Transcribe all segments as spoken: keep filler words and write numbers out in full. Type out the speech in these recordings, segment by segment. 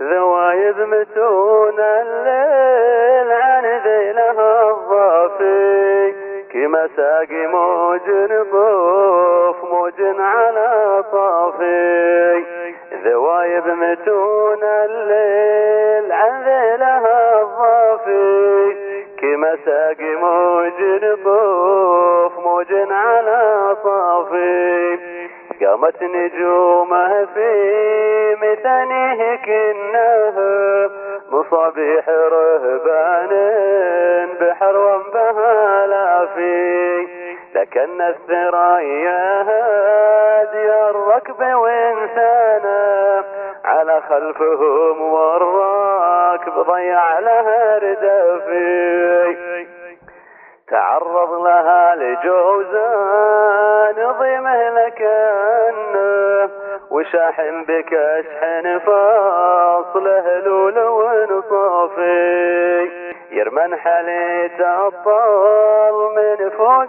ذوايب متون الليل عن ذيلها الضافي كما ساقي موج نطوف موج على طافي. ذوايب متون الليل عن ذيلها الضافي كما ساقي موج نطوف موج على طافي. قامت نجومه في مثنيه كنها مصابيح رهبان بحر بها لافي. لكن الثرايا هادي الركب وانسانا على خلفهم والراكب ضيع لها ردافي. تعرض لها لجوزان ضيمه لكنه وشاحن بكشحن فاصله لول ونصافي. يرمن حليت الطل من فوق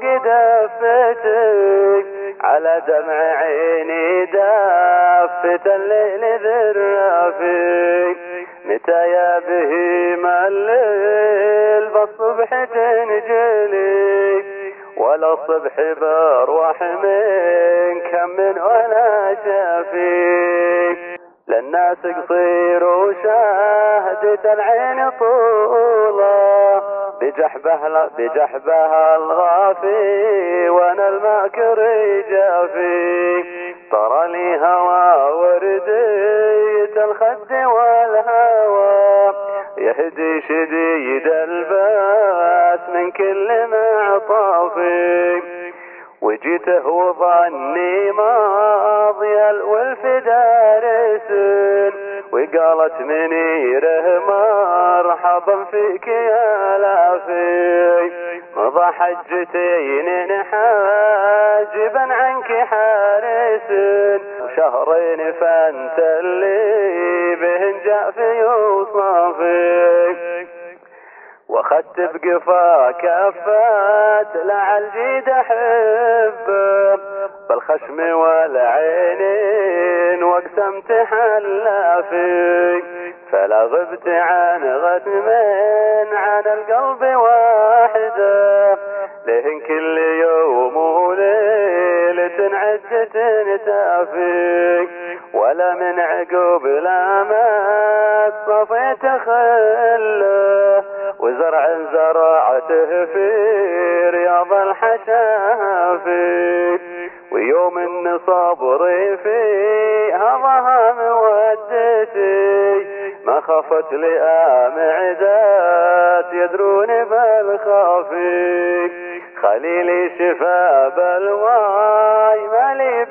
دفتي على دمع عيني دافت الليل ذرافي. متى يا بهيم الليل بالصبح تنجلي ولا الصبح بروح من كم من ولا شافي. للناس قصير وشاهدة العين طولة بجحبها بجحبها الغافي وانا الماكر جافي. طرى لي هوى وردية الخد والهوى يهدي شديد الباس من كل معطافي. وجيته وظني ماضي الولف دارس وقالت منيره مرحبا فيك يا لافي. مضى حجتين حاجبا عنك حارس وشهرين فانت اللي بهن جاء في وصافي. واخدت بقفا كفات لعل جيد احبه بالخشم والعينين واقسمت حلافي. فلا غبت عن غتمين عن القلب واحده لهن كل يوم وليلة عدة تافي. ولا من عقب لا ما صفيت خله وزرع زرعته في رياض الحشافي. ويوم ان صبري فيها ظهر مودتي ما خفت لئام عدات يدرون بالخافي. خليلي شفا بالواي مالي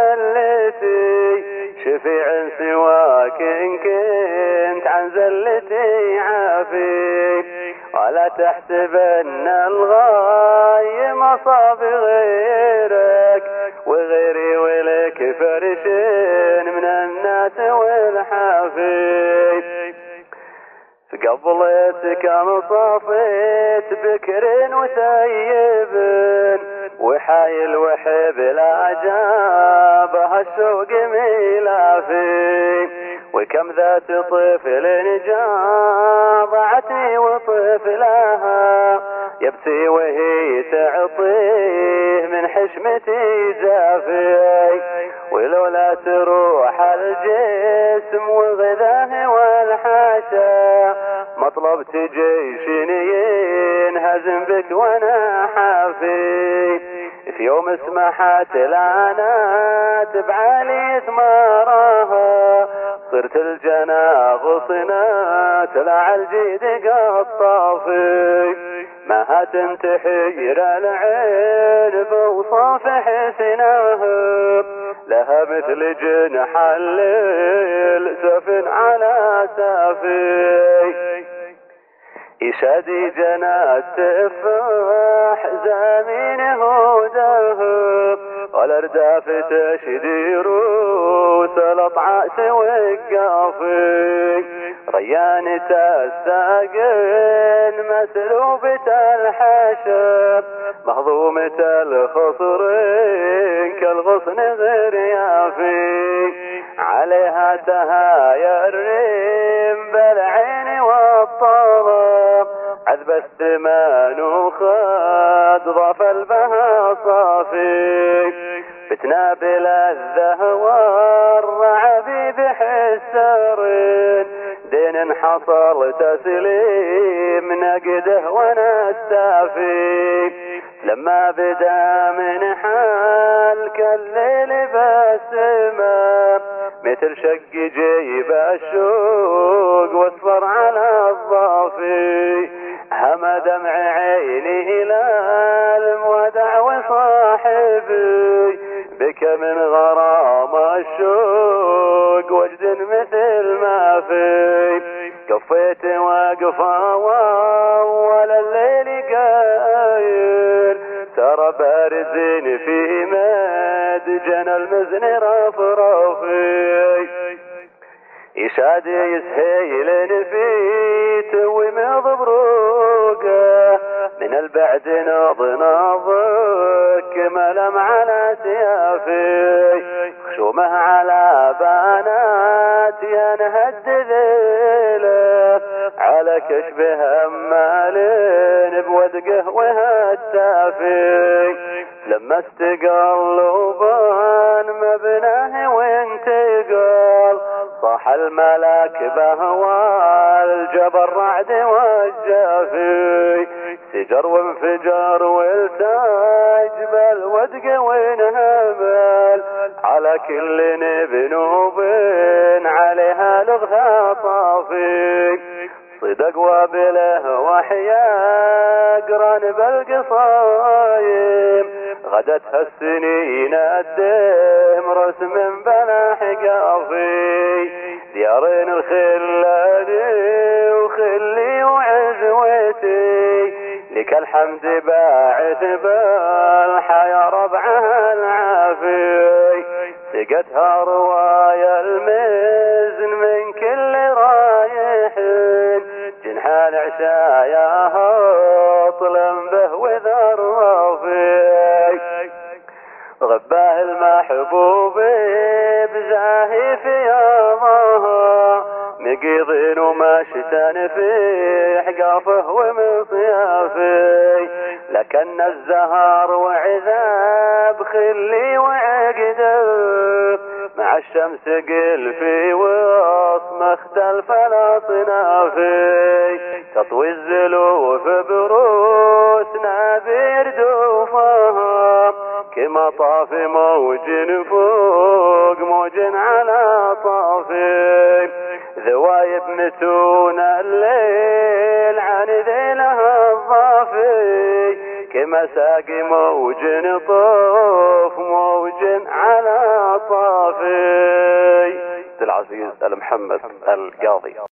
بزلتي شفيع سواك ان كنت عن زلتي عافي. ولا تحسبن الغاي مصاب غيرك وغيري ولك فرش من الناس والحافي. قبلتك انا صافيت بكر وسيب وحايل وحب لا جابها الشوق ميلافي. وكم ذات طفل جاضعتني وطفلها يبكي وهي تعطيه من حشمتي زافي. ولولا تروح الجسم وغذاه والحاشا مطلبت جيش ينهزم بك وانا حافي. في يوم سمحت لعنات بعلي ثمارها صرت الجنا غصنات لعل جيد قطافي. ما تنتحير العين بوصاف حسنها لها مثل جنح الليل سفن على سافي. يشادي جنات تفاح زمين هوده والأرداف تشدير وسلط عأس وقافي. ريانة الساقين مسلوبة الحشب مهضومة الخصرين كالغصن غير يافي. عليها تهايا الريح عذب السمان وخد ضاف البها صافي فتنا بلذه والرعبي بحسرين دين حصل تسليم نقده ونستافي لما بدا من حال كالليل بسمه مثل شق جيب الشوق واصفر على الضافي هم دمع عيني الى المودع وصاحبي بك من غرام الشوق وجد مثل ما في كفيت واقفه واول الليل قايل ترى بارزين في مدجن المزن رفرفي يشاد يسهيلن في توي مضبروقه من البعد ناض ناضك ملم على سيافي خشومه على بنات ينهد ذيله على كشف همال بودقه وهتافي لما استقلبان مبناه وانتقال صاح الملاك بهوى الجبر رعد والجافي سجر وانفجر والتاج بالودق وانهمل على كل نبنوب عليها لغها طافي صدق وبله وحيا قران بالقصايم غدتها السنين الدهم رسم بلا حقافي ديارين الخلاني وخلي وعزوتي لك الحمد باعث بالحياة ربعها العافي سقتها رواية المزن من كل رايحين جنحها العشايا هطلم به وذر رفيق غباه المحبوب بزاهي في يضاها مقيضين وماشتان في حقافه ومصيافي لكن الزهر وعذاب خلي وعقدب مع الشمس قل في وصم اختلف الاصنافي تطوي الزلوف بروسنا بيردوفها كما طاف موج فوق موج على طافي ذوايب متون الليل عن ذيلها الضافي كما ساقي موج طوف موج على طافي. عبد العزيز المحمد القاضي.